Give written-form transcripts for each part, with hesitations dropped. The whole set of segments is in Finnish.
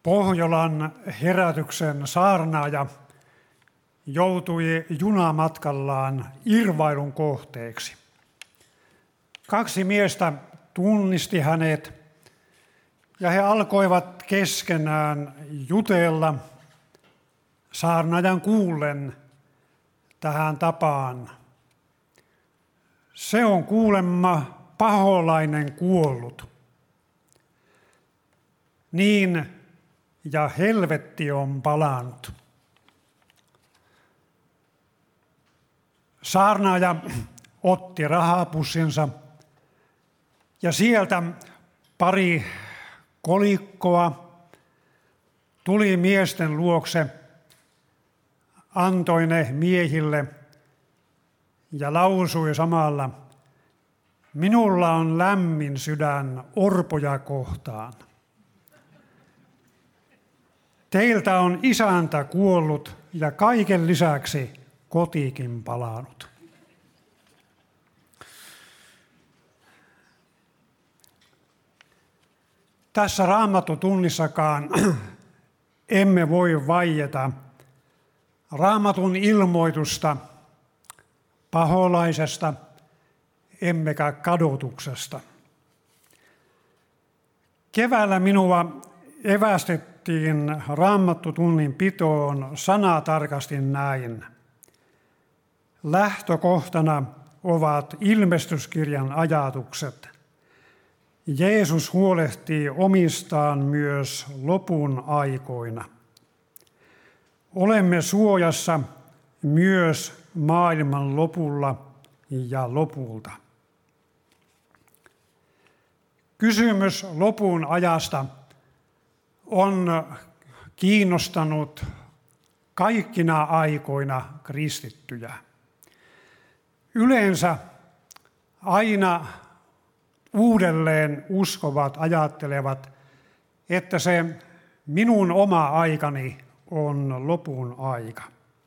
Pohjolan herätyksen saarnaaja joutui junamatkallaan irvailun kohteeksi. 2 miestä tunnisti hänet ja he alkoivat keskenään jutella saarnaajan kuullen tähän tapaan. Se on kuulemma paholainen kuollut. Niin ja helvetti on palannut. Saarnaaja otti rahapussinsa ja sieltä pari kolikkoa tuli miesten luokse, antoi ne miehille ja lausui samalla: minulla on lämmin sydän orpoja kohtaan. Teiltä on isäntä kuollut ja kaiken lisäksi kotikin palannut. Tässä Raamattutunnissakaan emme voi vaieta Raamatun ilmoitusta paholaisesta emmekä kadotuksesta. Keväällä minua evästettiin Raamattutunnin pitoon sanatarkasti näin. Lähtökohtana ovat ilmestyskirjan ajatukset. Jeesus huolehtii omistaan myös lopun aikoina. Olemme suojassa myös maailman lopulla ja lopulta. Kysymys lopun ajasta on kiinnostanut kaikkina aikoina kristittyjä. Yleensä aina uudelleen uskovat ajattelevat, että se minun oma aikani on lopun aika.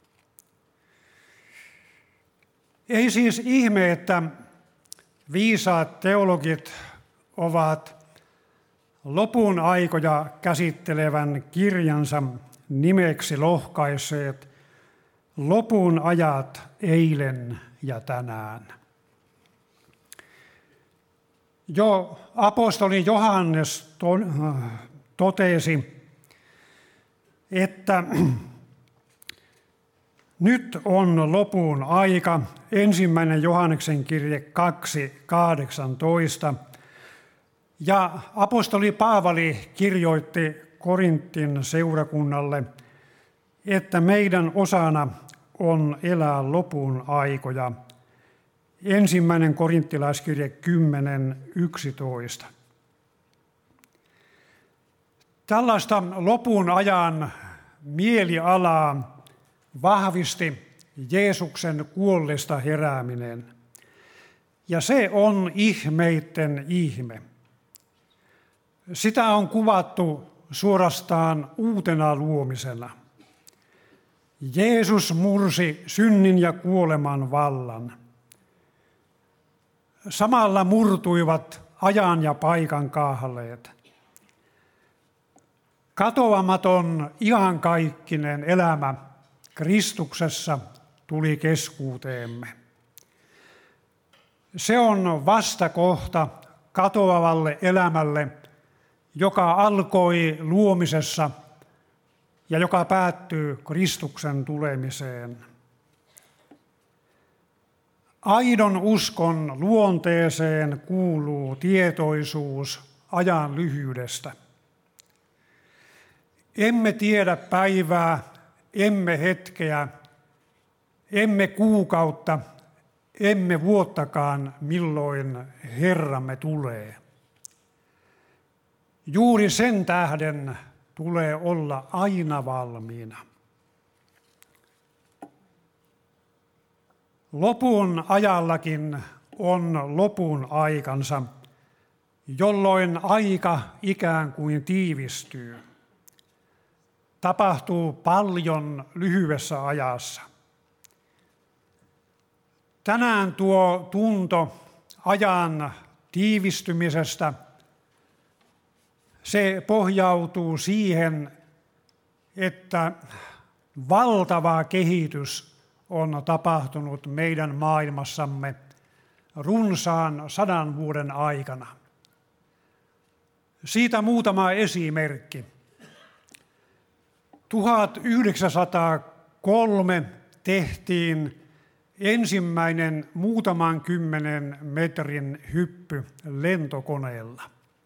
Ei siis ihme, että viisaat teologit ovat lopun aikoja käsittelevän kirjansa nimeksi lohkaisseet lopun ajat eilen ja tänään. Jo apostoli Johannes totesi, että nyt on lopun aika, 1. Johanneksen kirje 2:18. Ja apostoli Paavali kirjoitti Korintin seurakunnalle, että meidän osana on elää lopun aikoja. 1. korinttilaiskirje 10:11. Tällaista lopun ajan mielialaa vahvisti Jeesuksen kuolleista herääminen. Ja se on ihmeitten ihme. Sitä on kuvattu suorastaan uutena luomisena. Jeesus mursi synnin ja kuoleman vallan. Samalla murtuivat ajan ja paikan kaahaleet. Katoamaton iankaikkinen elämä Kristuksessa tuli keskuuteemme. Se on vastakohta katoavalle elämälle, joka alkoi luomisessa ja joka päättyy Kristuksen tulemiseen. Aidon uskon luonteeseen kuuluu tietoisuus ajan lyhyydestä. Emme tiedä päivää, emme hetkeä, emme kuukautta, emme vuottakaan, milloin Herramme tulee. Juuri sen tähden tulee olla aina valmiina. Lopun ajallakin on lopun aikansa, jolloin aika ikään kuin tiivistyy. Tapahtuu paljon lyhyessä ajassa. Tänään tuo tunto ajan tiivistymisestä Se pohjautuu siihen, että valtava kehitys on tapahtunut meidän maailmassamme runsaan 100 vuoden aikana. Siitä muutama esimerkki. 1903 tehtiin ensimmäinen muutaman 10 metrin hyppy lentokoneella.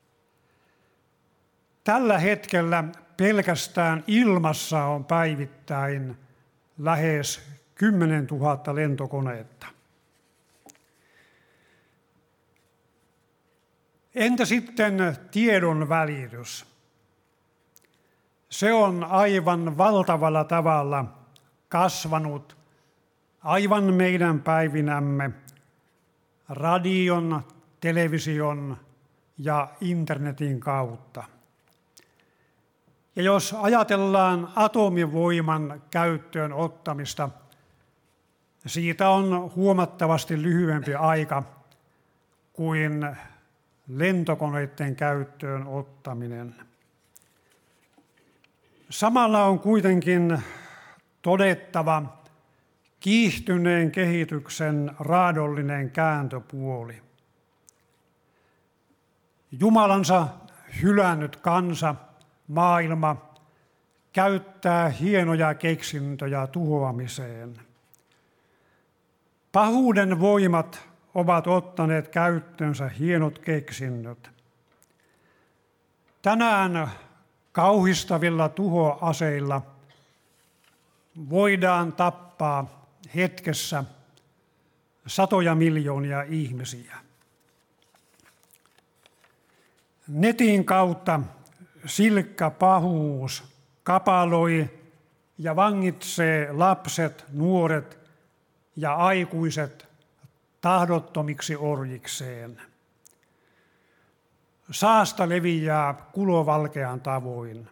Tällä hetkellä pelkästään ilmassa on päivittäin lähes 10 000 lentokoneetta. Entä sitten tiedon välitys? Se on aivan valtavalla tavalla kasvanut aivan meidän päivinämme radion, television ja internetin kautta. Ja jos ajatellaan atomivoiman käyttöön ottamista, siitä on huomattavasti lyhyempi aika kuin lentokoneiden käyttöön ottaminen. Samalla on kuitenkin todettava kiihtyneen kehityksen raadollinen kääntöpuoli. Jumalansa hylännyt kansa, maailma, käyttää hienoja keksintöjä tuhoamiseen. Pahuuden voimat ovat ottaneet käyttöönsä hienot keksinnöt. Tänään kauhistavilla tuhoaseilla voidaan tappaa hetkessä satoja miljoonia ihmisiä. Netin kautta silkkä pahuus kapaloi ja vangitsee lapset, nuoret ja aikuiset tahdottomiksi orjikseen. Saasta leviää kulovalkean tavoin.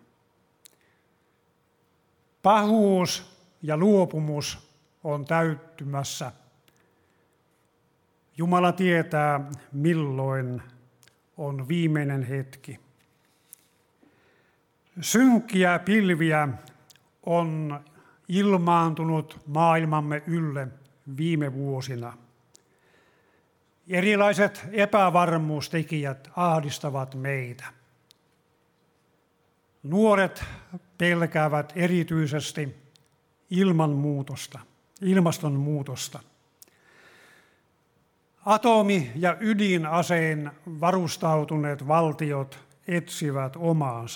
Pahuus ja luopumus on täyttymässä. Jumala tietää, milloin on viimeinen hetki. Synkkiä pilviä on ilmaantunut maailmamme ylle viime vuosina. Erilaiset epävarmuustekijät ahdistavat meitä. Nuoret pelkäävät erityisesti ilmastonmuutosta. Atomi- ja ydinasein varustautuneet valtiot etsivät omaansa.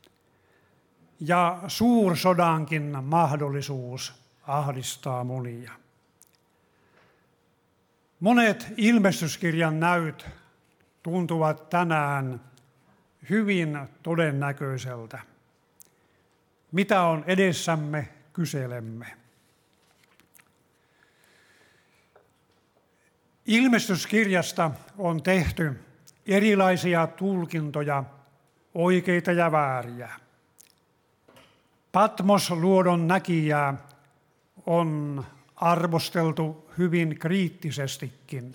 Ja suursodankin mahdollisuus ahdistaa monia. Monet ilmestyskirjan näyt tuntuvat tänään hyvin todennäköiseltä. Mitä on edessämme, kyselemme. Ilmestyskirjasta on tehty erilaisia tulkintoja, oikeita ja vääriä. Patmos-luodon näkijää on arvosteltu hyvin kriittisestikin.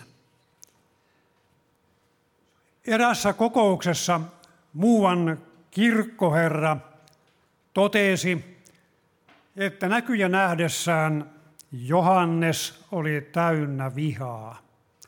Erässä kokouksessa muuan kirkkoherra totesi, että näkyjä nähdessään Johannes oli täynnä vihaa.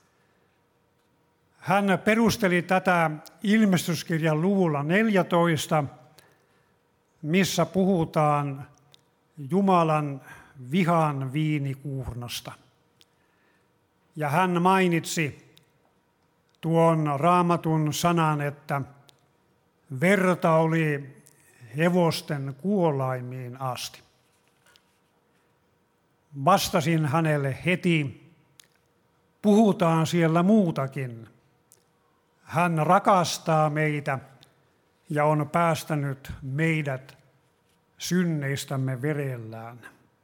Hän perusteli tätä ilmestyskirjan luvulla 14, missä puhutaan Jumalan vihan viinikuurnasta. Ja hän mainitsi tuon Raamatun sanan, että verta oli hevosten kuolaimiin asti. Vastasin hänelle heti, puhutaan siellä muutakin. Hän rakastaa meitä ja on päästänyt meidät synneistämme verellään.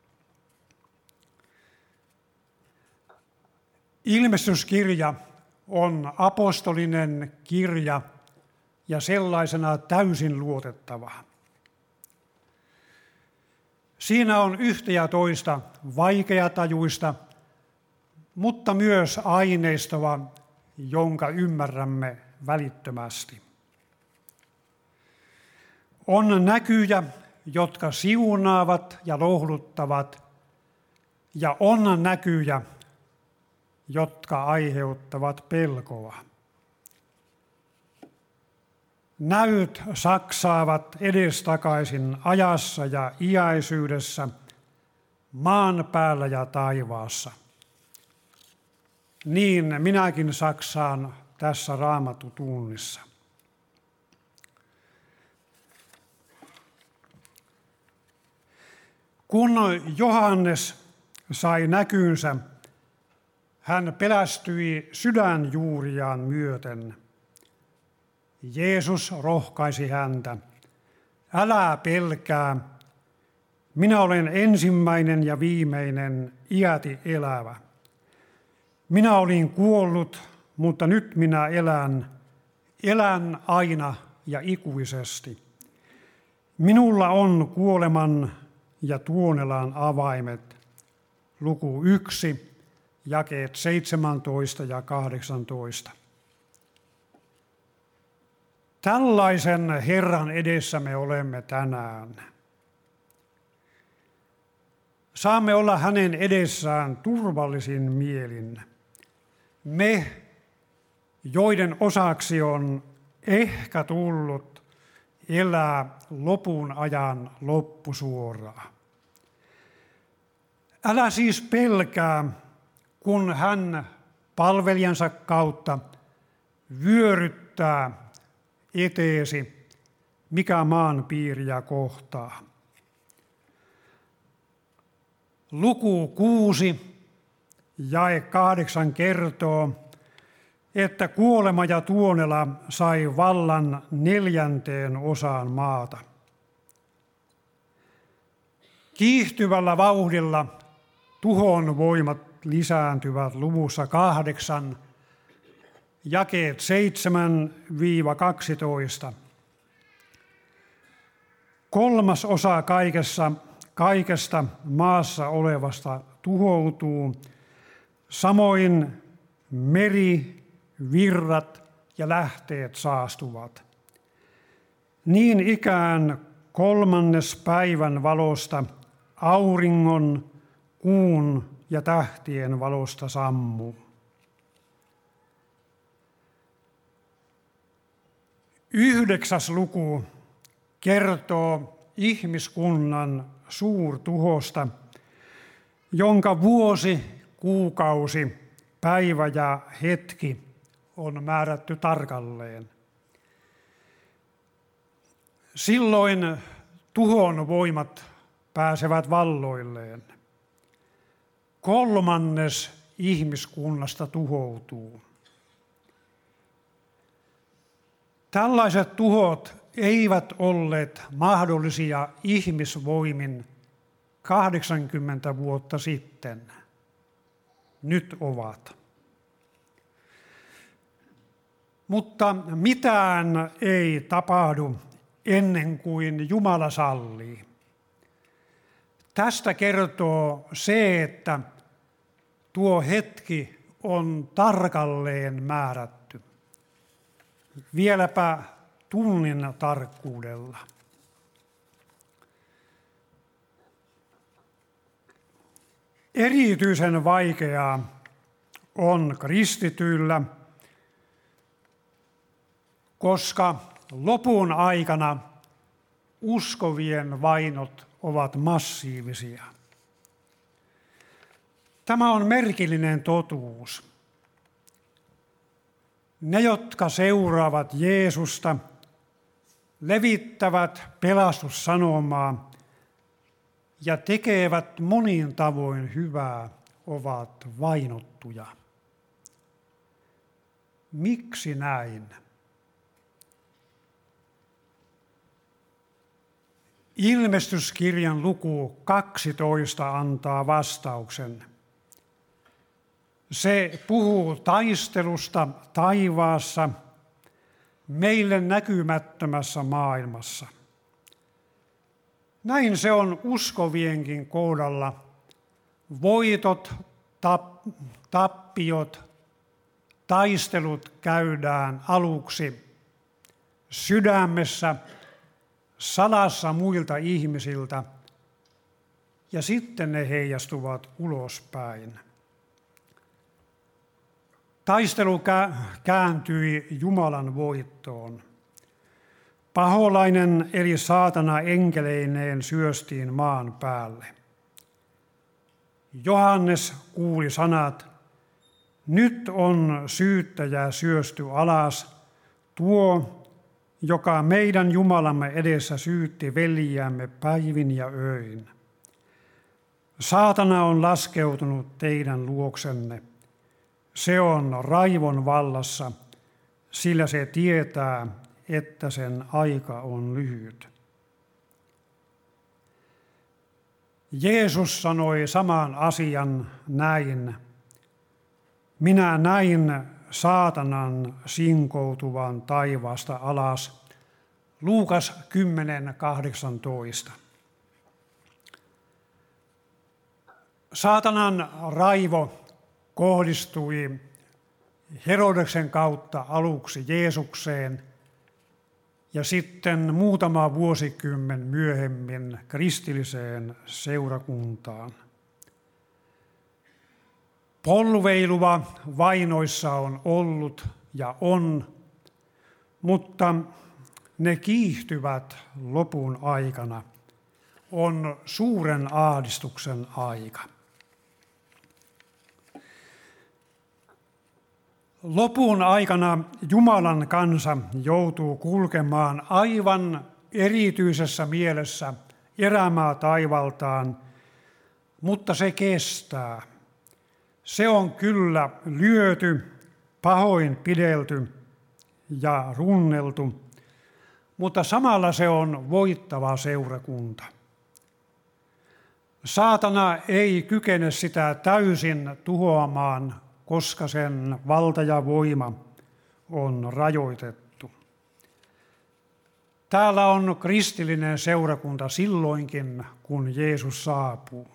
Ilmestyskirja on apostolinen kirja ja sellaisena täysin luotettava. Siinä on yhtä ja toista vaikeatajuista, mutta myös aineistoa, jonka ymmärrämme välittömästi. On näkyjä, jotka siunaavat ja lohduttavat, ja on näkyjä, jotka aiheuttavat pelkoa. Näyt saksaavat edestakaisin ajassa ja iäisyydessä, maan päällä ja taivaassa. Niin minäkin saksaan tässä Raamattutunnissa. Kun Johannes sai näkynsä, hän pelästyi sydänjuuriaan myöten. Jeesus rohkaisi häntä. Älä pelkää, minä olen ensimmäinen ja viimeinen, iäti elävä. Minä olin kuollut, mutta nyt minä elän aina ja ikuisesti. Minulla on kuoleman ja tuonelan avaimet. Luku 1, jakeet 17 ja 18. Tällaisen Herran edessä me olemme tänään. Saamme olla hänen edessään turvallisin mielin. Me, joiden osaksi on ehkä tullut elää lopun ajan loppusuoraa. Älä siis pelkää, kun hän palvelijansa kautta vyöryttää eteesi, mikä maan piiriä kohtaa. Luku 6, jae 8 kertoo, että kuolema ja tuonela sai vallan 1/4 maata. Kiihtyvällä vauhdilla tuhon voimat lisääntyvät luvussa 8, jakeet 7-12. 1/3 kaikesta maassa olevasta tuhoutuu, samoin meri, virrat ja lähteet saastuvat. Niin ikään 1/3 päivän valosta, auringon, kuun ja tähtien valosta sammuu. 9. luku kertoo ihmiskunnan suurtuhosta, jonka vuosi, kuukausi, päivä ja hetki on määrätty tarkalleen. Silloin tuhon voimat pääsevät valloilleen. 1/3 ihmiskunnasta tuhoutuu. Tällaiset tuhot eivät olleet mahdollisia ihmisvoimin 80 vuotta sitten. Nyt ovat. Mutta mitään ei tapahdu ennen kuin Jumala sallii. Tästä kertoo se, että tuo hetki on tarkalleen määrätty. Vieläpä tunnin tarkkuudella. Erityisen vaikeaa on kristityillä, koska lopun aikana uskovien vainot ovat massiivisia. Tämä on merkillinen totuus. Ne, jotka seuraavat Jeesusta, levittävät pelastussanomaa ja tekevät monin tavoin hyvää, ovat vainottuja. Miksi näin? Ilmestyskirjan luku 12 antaa vastauksen. Se puhuu taistelusta taivaassa, meille näkymättömässä maailmassa. Näin se on uskovienkin kohdalla. Voitot, tappiot, taistelut käydään aluksi sydämessä, salassa muilta ihmisiltä ja sitten ne heijastuvat ulospäin. Taistelu kääntyi Jumalan voittoon. Paholainen eli saatana enkeleineen syöstiin maan päälle. Johannes kuuli sanat, nyt on syyttäjä syösty alas, tuo, joka meidän Jumalamme edessä syytti veljiämme päivin ja öin. Saatana on laskeutunut teidän luoksenne. Se on raivon vallassa, sillä se tietää, että sen aika on lyhyt. Jeesus sanoi saman asian näin. Minä näin saatanan sinkoutuvan taivaasta alas. Luukas 10:18. Saatanan raivo kohdistui Herodeksen kautta aluksi Jeesukseen ja sitten muutama vuosikymmen myöhemmin kristilliseen seurakuntaan. Polveilua vainoissa on ollut ja on, mutta ne kiihtyvät lopun aikana. On suuren ahdistuksen aika. Lopun aikana Jumalan kansa joutuu kulkemaan aivan erityisessä mielessä erämaa taivaltaan, mutta se kestää. Se on kyllä lyöty, pahoin pidelty ja runneltu, mutta samalla se on voittava seurakunta. Saatana ei kykene sitä täysin tuhoamaan, koska sen valta ja voima on rajoitettu. Täällä on kristillinen seurakunta silloinkin, kun Jeesus saapuu.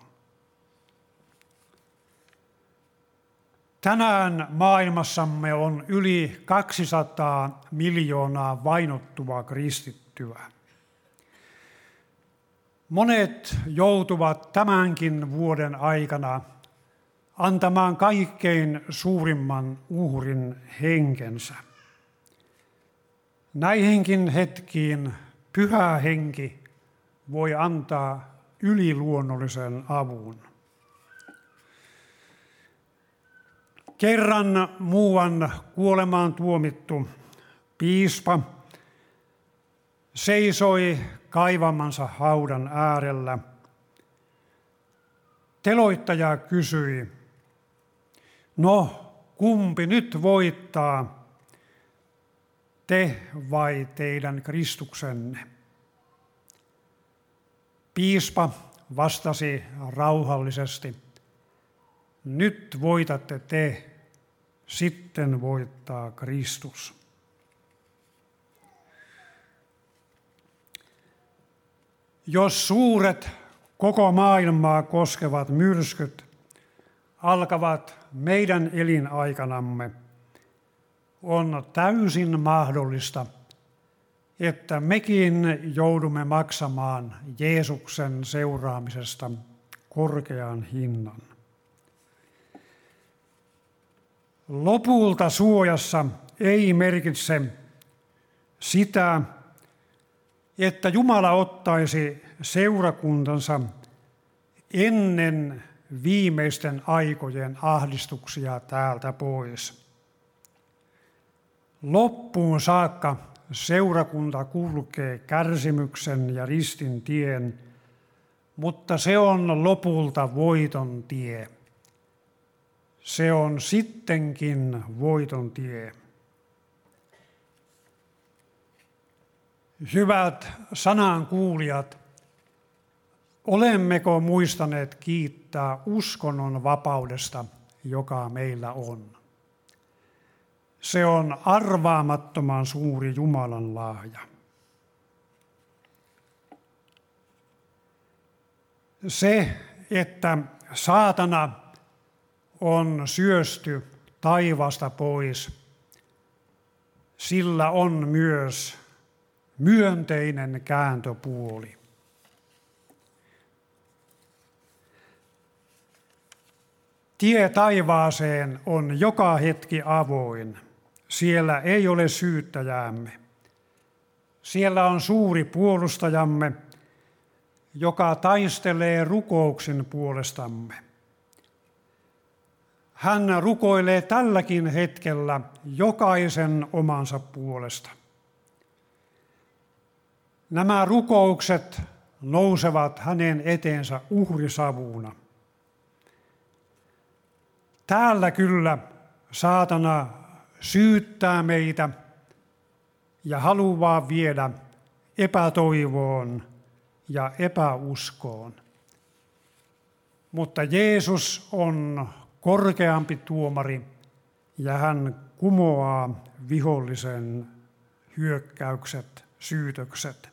Tänään maailmassamme on yli 200 miljoonaa vainottua kristittyä. Monet joutuvat tämänkin vuoden aikana antamaan kaikkein suurimman uhrin henkensä. Näihinkin hetkiin Pyhä Henki voi antaa yliluonnollisen avun. Kerran muuan kuolemaan tuomittu piispa seisoi kaivamansa haudan äärellä. Teloittaja kysyi, no kumpi nyt voittaa, te vai teidän Kristuksenne? Piispa vastasi rauhallisesti, nyt voitatte te, sitten voittaa Kristus. Jos suuret koko maailmaa koskevat myrskyt alkavat meidän elinaikanamme, on täysin mahdollista, että mekin joudumme maksamaan Jeesuksen seuraamisesta korkean hinnan. Lopulta suojassa ei merkitse sitä, että Jumala ottaisi seurakuntansa ennen viimeisten aikojen ahdistuksia täältä pois. Loppuun saakka seurakunta kulkee kärsimyksen ja ristin tien, mutta se on lopulta voiton tie. Se on sittenkin voiton tie. Hyvät sanankuulijat, olemmeko muistaneet kiittää uskonnon vapaudesta, joka meillä on? Se on arvaamattoman suuri Jumalan lahja. Se, että saatana on syösty taivaasta pois, sillä on myös myönteinen kääntöpuoli. Tie taivaaseen on joka hetki avoin. Siellä ei ole syyttäjäämme. Siellä on suuri puolustajamme, joka taistelee rukouksen puolestamme. Hän rukoilee tälläkin hetkellä jokaisen omansa puolesta. Nämä rukoukset nousevat hänen eteensä uhrisavuna. Täällä kyllä saatana syyttää meitä ja haluaa viedä epätoivoon ja epäuskoon. Mutta Jeesus on korkeampi tuomari ja hän kumoaa vihollisen hyökkäykset, syytökset.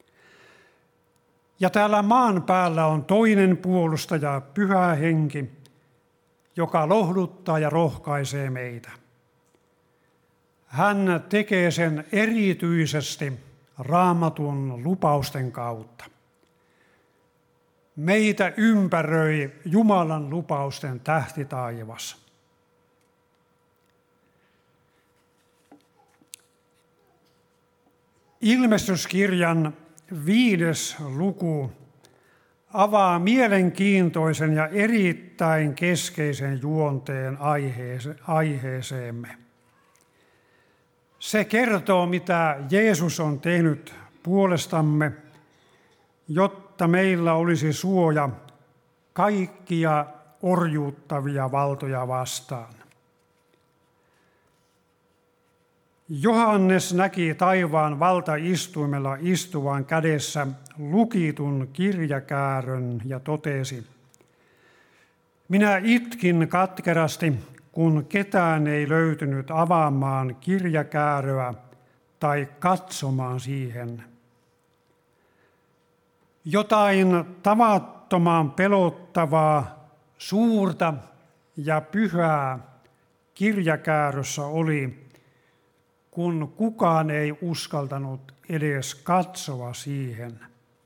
Ja täällä maan päällä on toinen puolustaja, Pyhä Henki, joka lohduttaa ja rohkaisee meitä. Hän tekee sen erityisesti Raamatun lupausten kautta. Meitä ympäröi Jumalan lupausten tähtitaivas. Ilmestyskirjan 5. luku avaa mielenkiintoisen ja erittäin keskeisen juonteen aiheeseemme. Se kertoo, mitä Jeesus on tehnyt puolestamme, jotta meillä olisi suoja kaikkia orjuuttavia valtoja vastaan. Johannes näki taivaan valtaistuimella istuvan kädessä lukitun kirjakäärön ja totesi: minä itkin katkerasti, kun ketään ei löytynyt avaamaan kirjakääröä tai katsomaan siihen. Jotain tavattoman pelottavaa, suurta ja pyhää kirjakäärössä oli, kun kukaan ei uskaltanut edes katsoa siihen.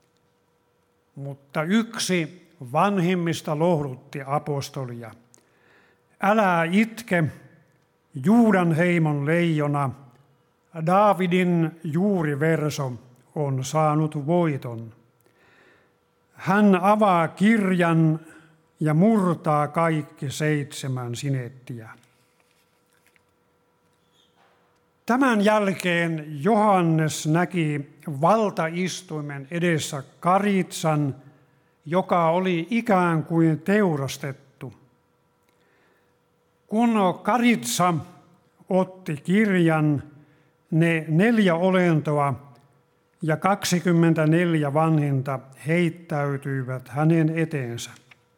Mutta yksi vanhimmista lohdutti apostolia: älä itke, Juudan heimon leijona, Daavidin juuriverso on saanut voiton. Hän avaa kirjan ja murtaa kaikki 7 sinettiä. Tämän jälkeen Johannes näki valtaistuimen edessä karitsan, joka oli ikään kuin teurastettu. Kun karitsa otti kirjan, ne 4 olentoa ja 24 vanhinta heittäytyivät hänen eteensä.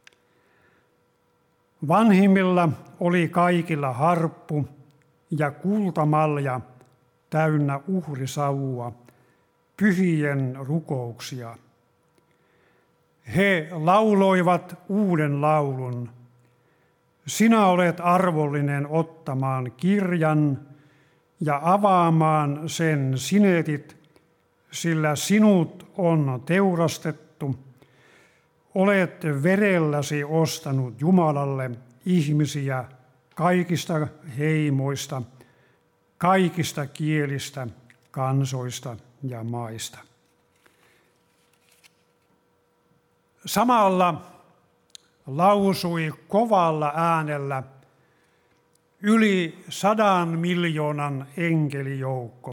Vanhimmilla oli kaikilla harppu ja kultamalja täynnä uhrisavua, pyhien rukouksia. He lauloivat uuden laulun: sinä olet arvollinen ottamaan kirjan ja avaamaan sen sinetit, sillä sinut on teurastettu. Olet verelläsi ostanut Jumalalle ihmisiä kaikista heimoista, kaikista kielistä, kansoista ja maista. Samalla lausui kovalla äänellä yli 100 miljoonan enkelijoukko.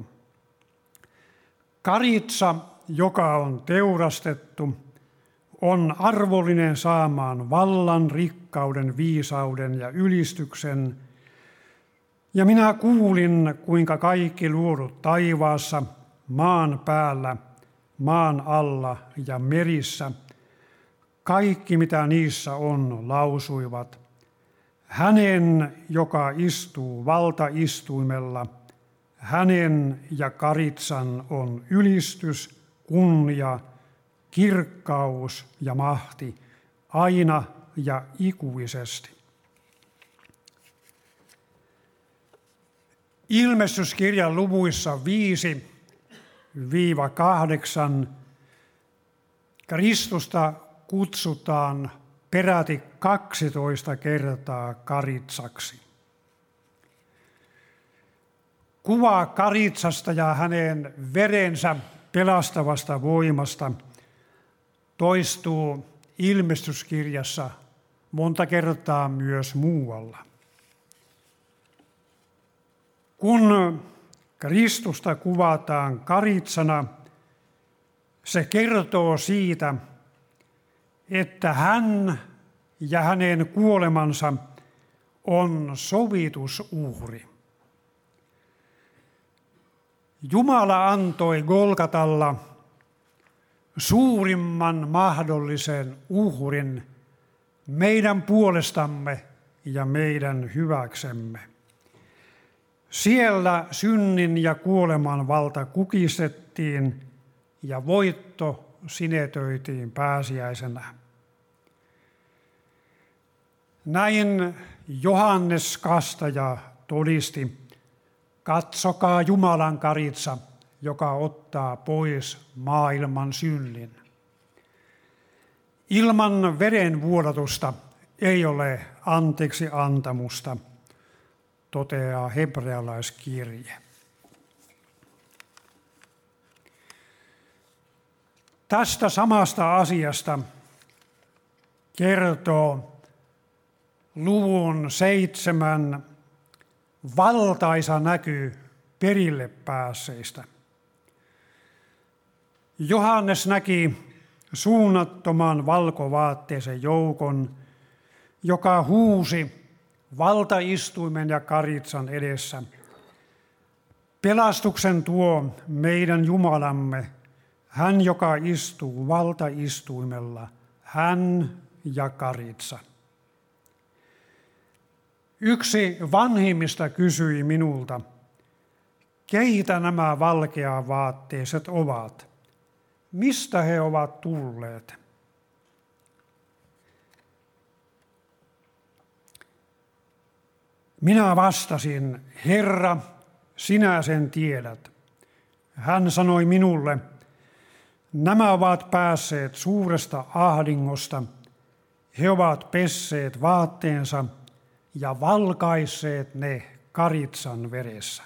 Karitsa, joka on teurastettu, on arvollinen saamaan vallan, rikkauden, viisauden ja ylistyksen. Ja minä kuulin, kuinka kaikki luodut taivaassa, maan päällä, maan alla ja merissä, kaikki mitä niissä on, lausuivat: hänen, joka istuu valtaistuimella, hänen ja karitsan on ylistys, kunnia, kirkkaus ja mahti aina ja ikuisesti. Ilmestyskirjan luvuissa 5, Kristusta kutsutaan peräti 12 kertaa karitsaksi. Kuva karitsasta ja hänen verensä pelastavasta voimasta toistuu ilmestyskirjassa monta kertaa myös muualla. Kun Kristusta kuvataan karitsana, se kertoo siitä, että hän ja hänen kuolemansa on sovitusuhri. Jumala antoi Golgatalla suurimman mahdollisen uhrin meidän puolestamme ja meidän hyväksemme. Siellä synnin ja kuoleman valta kukistettiin ja voitto sinetöitiin pääsiäisenä. Näin Johannes Kastaja todisti: katsokaa Jumalan karitsa, joka ottaa pois maailman synnin. Ilman verenvuodatusta ei ole anteeksi antamusta, toteaa hebrealaiskirje. Tästä samasta asiasta kertoo luvun 7 valtaisa näky perille päässeistä. Johannes näki suunnattoman valkovaatteisen joukon, joka huusi valtaistuimen ja karitsan edessä: pelastuksen tuo meidän Jumalamme, hän joka istuu valtaistuimella, hän ja karitsa. Yksi vanhimmista kysyi minulta: keitä nämä valkeavaatteiset ovat? Mistä he ovat tulleet? Minä vastasin: Herra, sinä sen tiedät. Hän sanoi minulle: nämä ovat päässeet suuresta ahdingosta. He ovat pesseet vaatteensa ja valkaisseet ne karitsan veressä.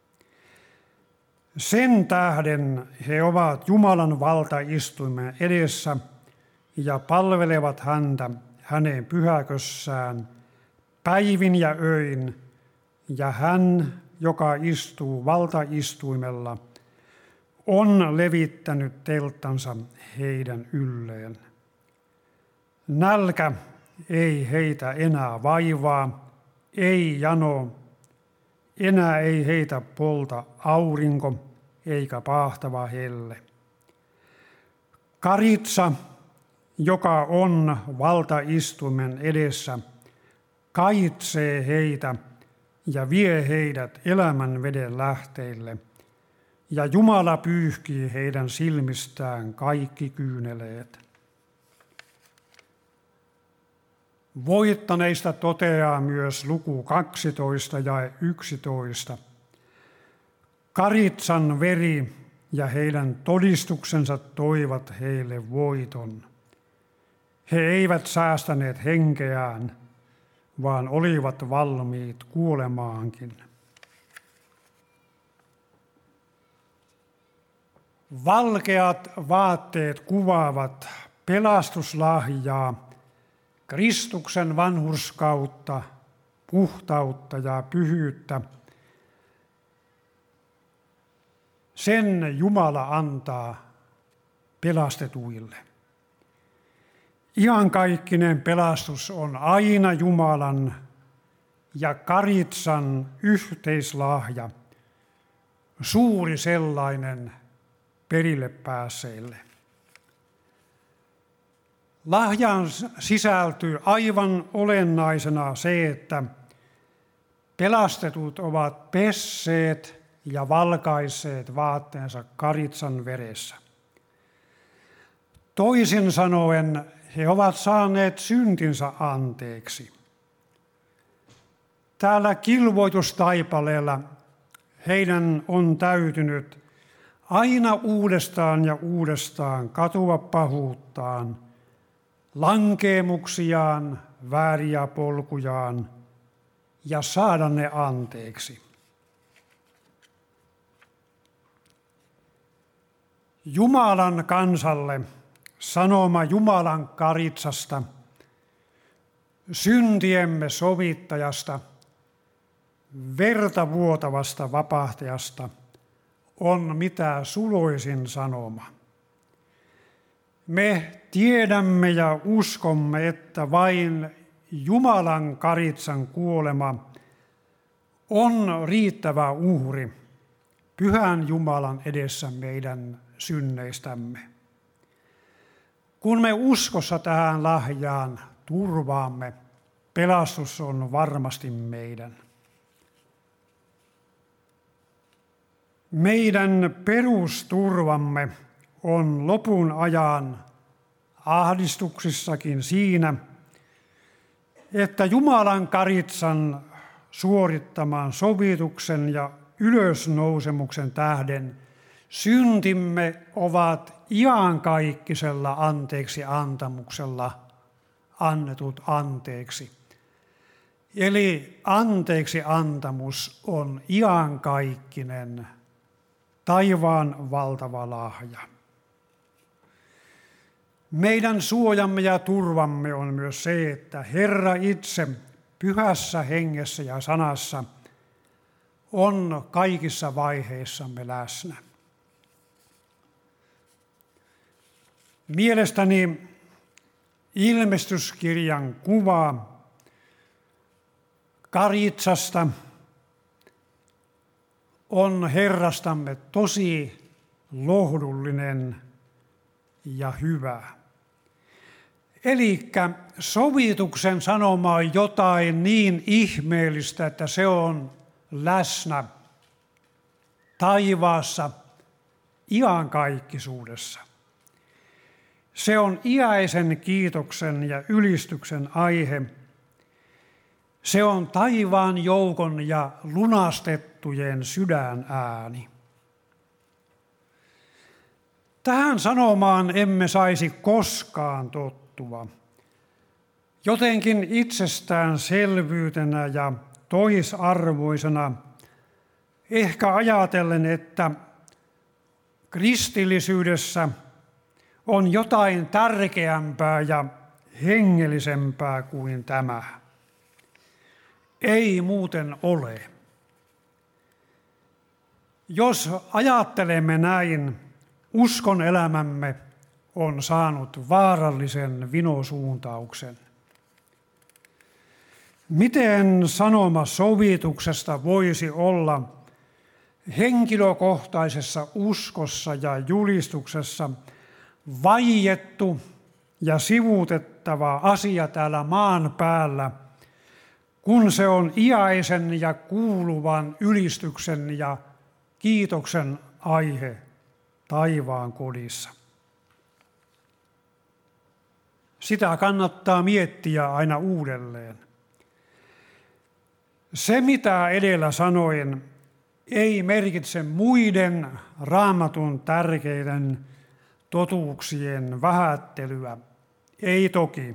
Sen tähden he ovat Jumalan valtaistuimen edessä ja palvelevat häntä hänen pyhäkössään päivin ja öin, ja hän, joka istuu valtaistuimella, on levittänyt telttansa heidän ylleen. Nälkä ei heitä enää vaivaa, ei jano, enää ei heitä polta aurinko eikä pahtava helle. Karitsa, joka on valtaistuimen edessä, kaitsee heitä ja vie heidät elämän veden lähteille, ja Jumala pyyhkii heidän silmistään kaikki kyyneleet. Voittaneista toteaa myös luku 12 ja 11. Karitsan veri ja heidän todistuksensa toivat heille voiton. He eivät säästäneet henkeään, vaan olivat valmiit kuolemaankin. Valkeat vaatteet kuvaavat pelastuslahjaa, Kristuksen vanhurskautta, puhtautta ja pyhyyttä. Sen Jumala antaa pelastetuille. Iankaikkinen pelastus on aina Jumalan ja karitsan yhteislahja, suuri sellainen perille päässeille. Lahjaan sisältyy aivan olennaisena se, että pelastetut ovat pesseet ja valkaisseet vaatteensa karitsan veressä. Toisin sanoen he ovat saaneet syntinsä anteeksi. Täällä kilvoitustaipaleella heidän on täytynyt aina uudestaan ja uudestaan katua pahuuttaan, lankeemuksiaan, vääriä polkujaan ja saada ne anteeksi. Jumalan kansalle sanoma Jumalan karitsasta, syntiemme sovittajasta, verta vuotavasta vapahtajasta on mitä suloisin sanoma. Me tiedämme ja uskomme, että vain Jumalan karitsan kuolema on riittävä uhri pyhän Jumalan edessä meidän synneistämme. Kun me uskossa tähän lahjaan turvaamme, pelastus on varmasti meidän. Meidän perusturvamme on lopun ajan ahdistuksissakin siinä, että Jumalan karitsan suorittaman sovituksen ja ylösnousemuksen tähden syntimme ovat iankaikkisella anteeksi antamuksella annetut anteeksi. Eli anteeksi antamus on iankaikkinen, taivaan valtava lahja. Meidän suojamme ja turvamme on myös se, että Herra itse pyhässä hengessä ja sanassa on kaikissa vaiheissamme läsnä. Mielestäni ilmestyskirjan kuva karitsasta on Herrastamme tosi lohdullinen ja hyvä. Elikkä sovituksen sanoma on jotain niin ihmeellistä, että se on läsnä taivaassa iankaikkisuudessa. Se on iäisen kiitoksen ja ylistyksen aihe. Se on taivaan joukon ja lunastettujen sydänääni. Tähän sanomaan emme saisi koskaan tottua. Jotenkin itsestäänselvyytenä ja toisarvoisena, ehkä ajatellen, että kristillisyydessä on jotain tärkeämpää ja hengellisempää kuin tämä. Ei muuten ole. Jos ajattelemme näin, uskon elämämme on saanut vaarallisen vinosuuntauksen. Miten sanoma sovituksesta voisi olla henkilökohtaisessa uskossa ja julistuksessa vaiettu ja sivuutettava asia täällä maan päällä, kun se on iäisen ja kuuluvan ylistyksen ja kiitoksen aihe taivaan kodissa? Sitä kannattaa miettiä aina uudelleen. Se, mitä edellä sanoin, ei merkitse muiden Raamatun tärkeiden totuuksien vähättelyä. Ei toki.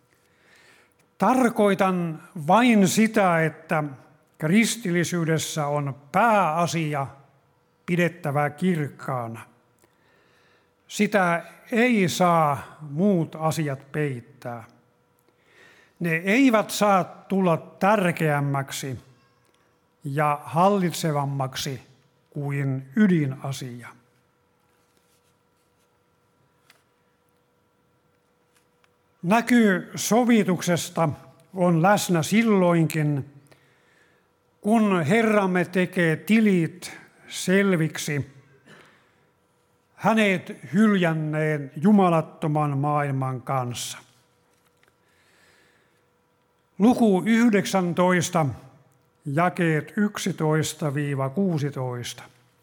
Tarkoitan vain sitä, että kristillisyydessä on pääasia pidettävä kirkkaana. Sitä ei saa muut asiat peittää. Ne eivät saa tulla tärkeämmäksi ja hallitsevammaksi kuin ydinasia. Näky sovituksesta on läsnä silloinkin, kun Herramme tekee tilit selviksi hänet hyljänneen jumalattoman maailman kanssa. Luku 19, jakeet 11-16.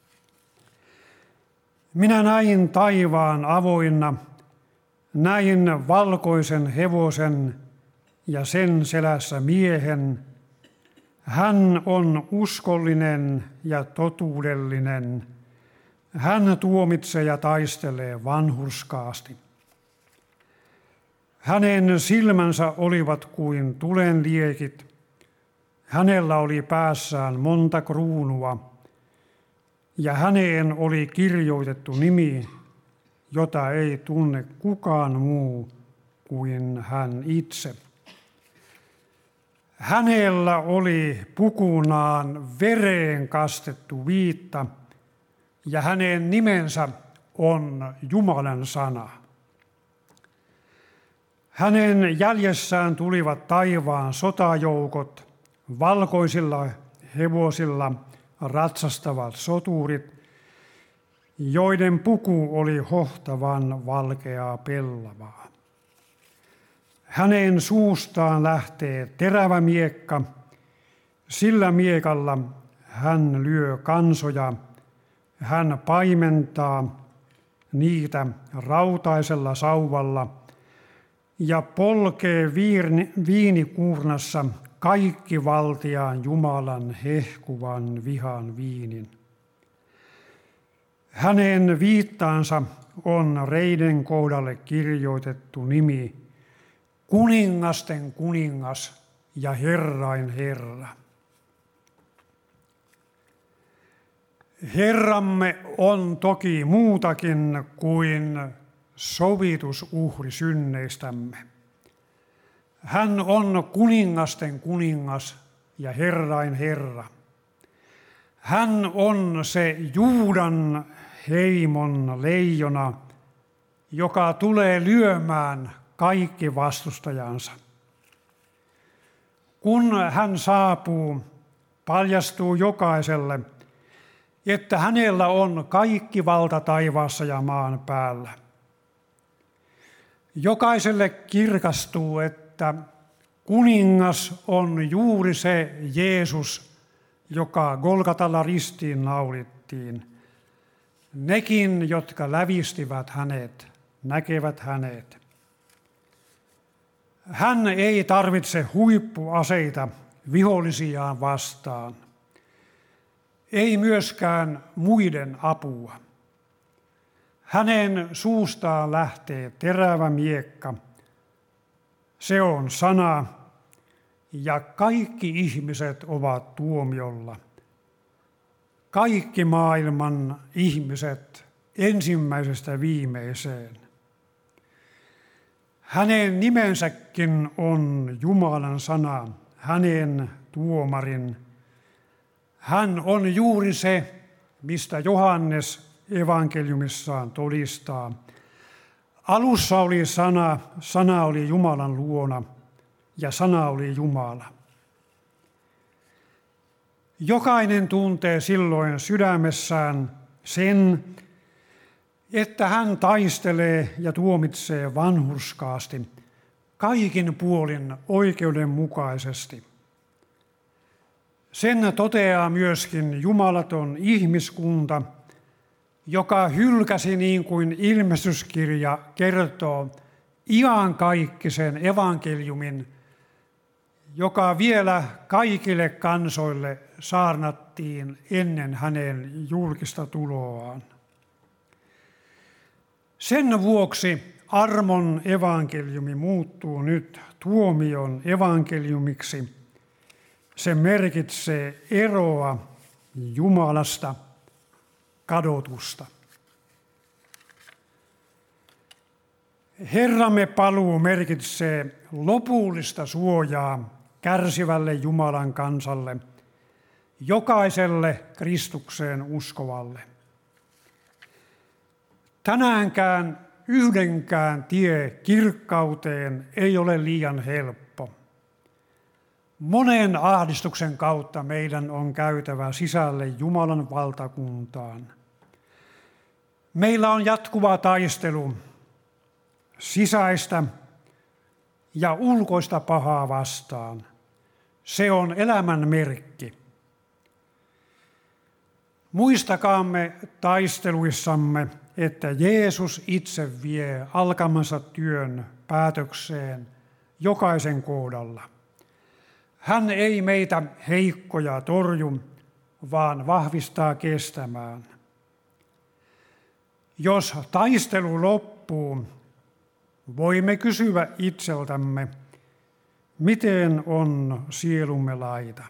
Minä näin taivaan avoinna, näin valkoisen hevosen ja sen selässä miehen. Hän on uskollinen ja totuudellinen. Hän tuomitsee ja taistelee vanhurskaasti. Hänen silmänsä olivat kuin tulenliekit. Hänellä oli päässään monta kruunua, ja häneen oli kirjoitettu nimi, jota ei tunne kukaan muu kuin hän itse. Hänellä oli pukunaan vereen kastettu viitta, ja hänen nimensä on Jumalan sana. Hänen jäljessään tulivat taivaan sotajoukot, valkoisilla hevosilla ratsastavat soturit, joiden puku oli hohtavan valkeaa pellavaa. Hänen suustaan lähtee terävä miekka, sillä miekalla hän lyö kansoja, hän paimentaa niitä rautaisella sauvalla ja polkee viinikuurnassa kaikki valtiaan Jumalan hehkuvan vihan viinin. Hänen viittaansa on reiden kohdalle kirjoitettu nimi, kuningasten kuningas ja Herrain Herra. Herramme on toki muutakin kuin sovitusuhri synneistämme. Hän on kuningasten kuningas ja Herrain Herra. Hän on se Juudan heimon leijona, joka tulee lyömään kaikki vastustajansa. Kun hän saapuu, paljastuu jokaiselle, että hänellä on kaikki valta taivaassa ja maan päällä. Jokaiselle kirkastuu, että kuningas on juuri se Jeesus, joka Golgatalla ristiin naulittiin. Nekin, jotka lävistivät hänet, näkevät hänet. Hän ei tarvitse huippuaseita vihollisiaan vastaan. Ei myöskään muiden apua. Hänen suustaan lähtee terävä miekka. Se on sana, ja kaikki ihmiset ovat tuomiolla. Kaikki maailman ihmiset ensimmäisestä viimeiseen. Hänen nimensäkin on Jumalan sana, hänen tuomarin. Hän on juuri se, mistä Johannes evankeliumissaan todistaa. Alussa oli sana, sana oli Jumalan luona ja sana oli Jumala. Jokainen tuntee silloin sydämessään sen, että hän taistelee ja tuomitsee vanhurskaasti, kaikin puolin oikeudenmukaisesti. Sen toteaa myöskin jumalaton ihmiskunta, joka hylkäsi, niin kuin ilmestyskirja kertoo, iankaikkisen evankeliumin, joka vielä kaikille kansoille saarnattiin ennen hänen julkista tuloaan. Sen vuoksi armon evankeliumi muuttuu nyt tuomion evankeliumiksi. Se merkitsee eroa Jumalasta, kadotusta. Herramme paluu merkitsee lopullista suojaa kärsivälle Jumalan kansalle, jokaiselle Kristukseen uskovalle. Tänäänkään yhdenkään tie kirkkauteen ei ole liian helppo. Monen ahdistuksen kautta meidän on käytävä sisälle Jumalan valtakuntaan. Meillä on jatkuva taistelu sisäistä ja ulkoista pahaa vastaan. Se on elämän merkki. Muistakaamme taisteluissamme, että Jeesus itse vie alkamansa työn päätökseen jokaisen kohdalla. Hän ei meitä heikkoja torju, vaan vahvistaa kestämään. Jos taistelu loppuu, voimme kysyä itseltämme, miten on sielumme laita.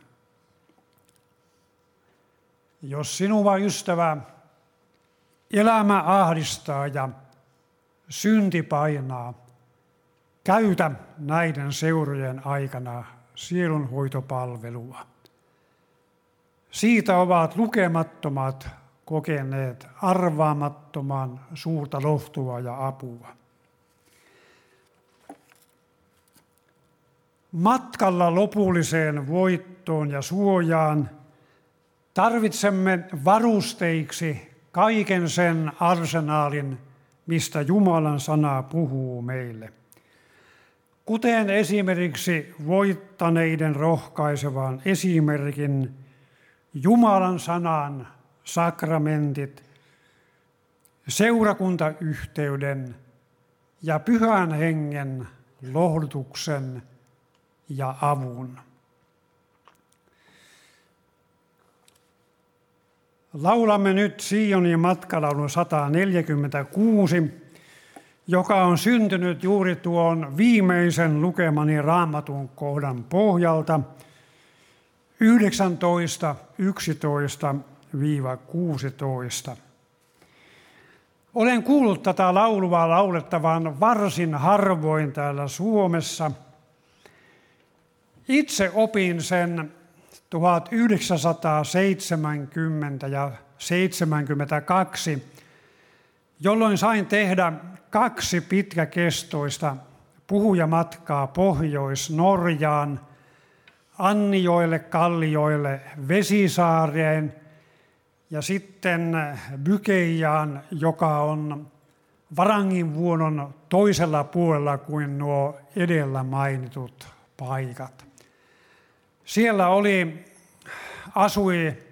Jos sinua, ystävä, elämä ahdistaa ja synti painaa, käytä näiden seurojen aikana sielunhoitopalvelua. Siitä ovat lukemattomat kokeneet arvaamattoman suurta lohtua ja apua. Matkalla lopulliseen voittoon ja suojaan tarvitsemme varusteiksi kaiken sen arsenaalin, mistä Jumalan sana puhuu meille. Kuten esimerkiksi voittaneiden rohkaisevan esimerkin Jumalan sanan sakramentit, seurakuntayhteyden ja Pyhän Hengen lohdutuksen ja avun. Laulamme nyt Sionin matkalaulun 146, joka on syntynyt juuri tuon viimeisen lukemani Raamatun kohdan pohjalta 19:11–16. Olen kuullut tätä laulua laulettavan varsin harvoin täällä Suomessa. Itse opin sen 1970 ja 72, jolloin sain tehdä 2 pitkäkestoista puhujamatkaa Pohjois-Norjaan, Annijoelle, Kallioille, Vesisaareen ja sitten Bykejaan, joka on Varanginvuonon toisella puolella kuin nuo edellä mainitut paikat. Siellä asui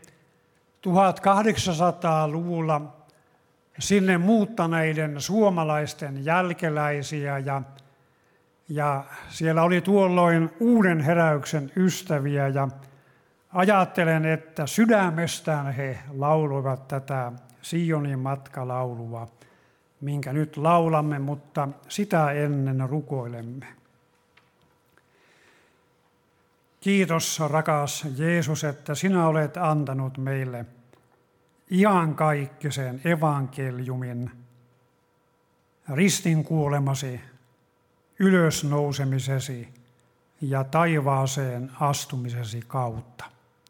1800-luvulla sinne muuttaneiden suomalaisten jälkeläisiä ja siellä oli tuolloin uuden heräyksen ystäviä ja ajattelen, että sydämestään he lauloivat tätä Sionin matkalaulua, minkä nyt laulamme, mutta sitä ennen rukoilemme. Kiitos, rakas Jeesus, että sinä olet antanut meille iankaikkisen evankeliumin, ristinkuolemasi, ylösnousemisesi ja taivaaseen astumisesi kautta.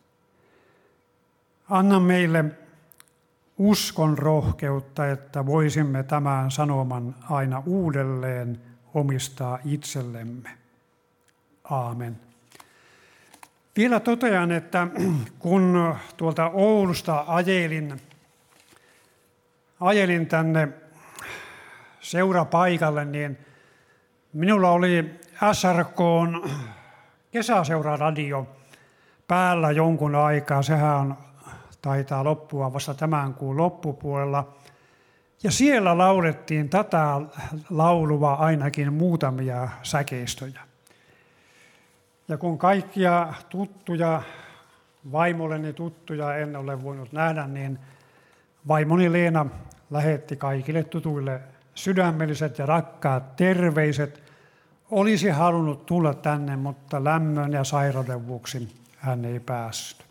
Anna meille uskon rohkeutta, että voisimme tämän sanoman aina uudelleen omistaa itsellemme. Aamen. Vielä totean, että kun tuolta Oulusta ajelin tänne seurapaikalle, niin minulla oli SRK:n kesäseuraradio päällä jonkun aikaa. Sehän taitaa loppua vasta tämän kuun loppupuolella. Ja siellä laulettiin tätä laulua ainakin muutamia säkeistöjä. Ja kun kaikkia tuttuja, vaimolleni tuttuja en ole voinut nähdä, niin vaimoni Leena lähetti kaikille tutuille sydämelliset ja rakkaat terveiset. Olisi halunnut tulla tänne, mutta lämmön ja sairauden vuoksi hän ei päässyt.